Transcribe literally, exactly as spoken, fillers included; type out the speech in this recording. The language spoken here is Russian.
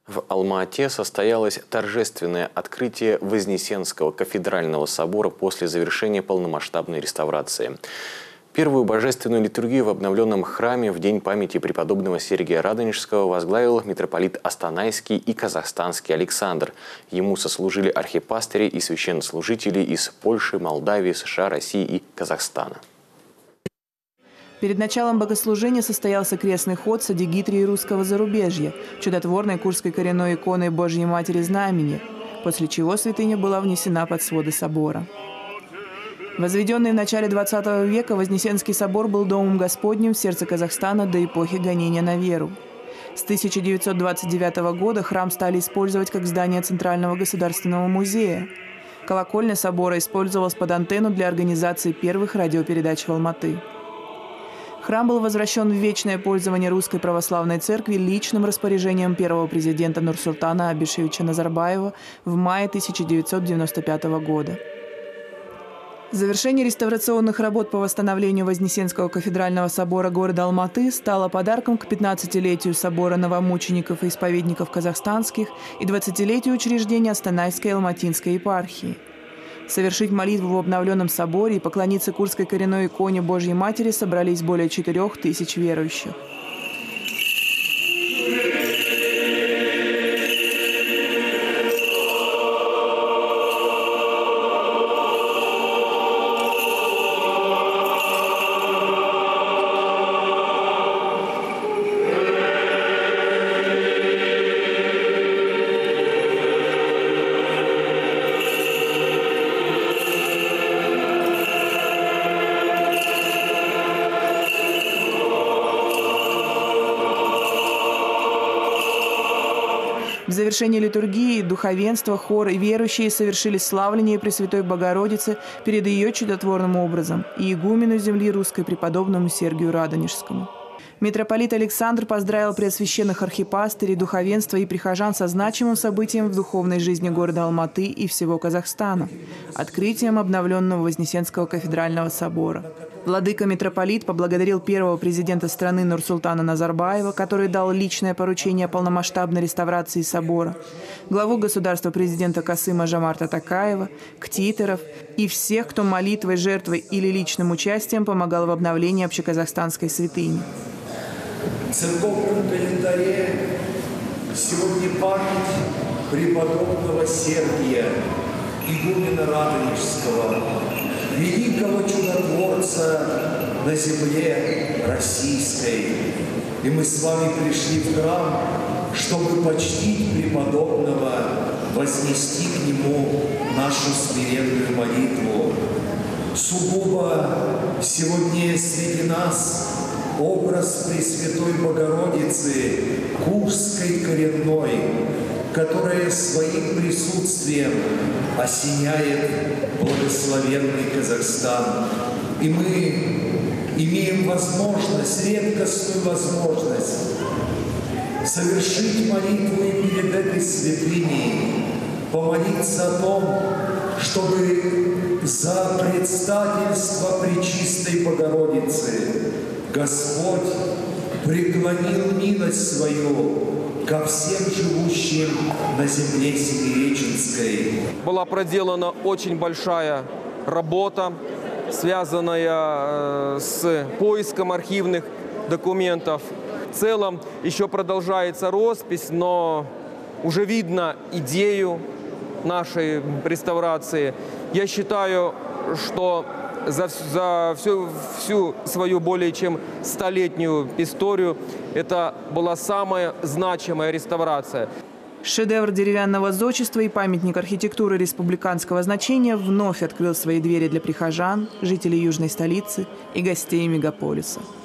В Алма-Ате состоялось торжественное открытие Вознесенского кафедрального собора после завершения полномасштабной реставрации. Первую божественную литургию в обновленном храме в день памяти преподобного Сергия Радонежского возглавил митрополит Астанайский и Казахстанский Александр. Ему сослужили архипастыри и священнослужители из Польши, Молдавии, США, России и Казахстана. Перед началом богослужения состоялся крестный ход с адигитрией русского зарубежья, чудотворной курской коренной иконой Божьей Матери Знамени, после чего святыня была внесена под своды собора. Возведенный в начале двадцатого века, Вознесенский собор был домом Господним в сердце Казахстана до эпохи гонения на веру. С тысяча девятьсот двадцать девятого года храм стали использовать как здание Центрального государственного музея. Колокольня собора использовалась под антенну для организации первых радиопередач в Алматы. Храм был возвращен в вечное пользование Русской Православной Церкви личным распоряжением первого президента Нурсултана Абишевича Назарбаева в мае тысяча девятьсот девяносто пятого года. Завершение реставрационных работ по восстановлению Вознесенского кафедрального собора города Алматы стало подарком к пятнадцатилетию собора новомучеников и исповедников казахстанских и двадцатилетию учреждения Астанайской и Алматинской епархии. Совершить молитву в обновленном соборе и поклониться курской коренной иконе Божьей Матери собрались более четырех тысяч верующих. В завершении литургии духовенство, хор и верующие совершили славление Пресвятой Богородицы перед ее чудотворным образом и игумену земли русской преподобному Сергию Радонежскому. Митрополит Александр поздравил преосвященных архипастырей, духовенства и прихожан со значимым событием в духовной жизни города Алматы и всего Казахстана – открытием обновленного Вознесенского кафедрального собора. Владыка митрополит поблагодарил первого президента страны Нурсултана Назарбаева, который дал личное поручение о полномасштабной реставрации собора, главу государства президента Касыма Жомарта Токаева, ктиторов и всех, кто молитвой, жертвой или личным участием помогал в обновлении общеказахстанской святыни. В церковном календаре сегодня память преподобного Сергия, игумена Радонежского, великого чудотворца на земле российской. И мы с вами пришли в храм, чтобы почтить преподобного, вознести к нему нашу смиренную молитву. Сугубо сегодня среди нас образ Пресвятой Богородицы, Курской коренной, которая своим присутствием осеняет благословенный Казахстан. И мы имеем возможность, редкостную возможность совершить молитву и перед этой святыней, помолиться о том, чтобы за предстательство Пречистой Богородицы Господь преклонил милость свою ко всем живущим на земле Семиреченской. Была проделана очень большая работа, связанная с поиском архивных документов. В целом еще продолжается роспись, но уже видно идею нашей реставрации. Я считаю, что За, за всю, всю свою более чем столетнюю историю это была самая значимая реставрация. Шедевр деревянного зодчества и памятник архитектуры республиканского значения вновь открыл свои двери для прихожан, жителей южной столицы и гостей мегаполиса.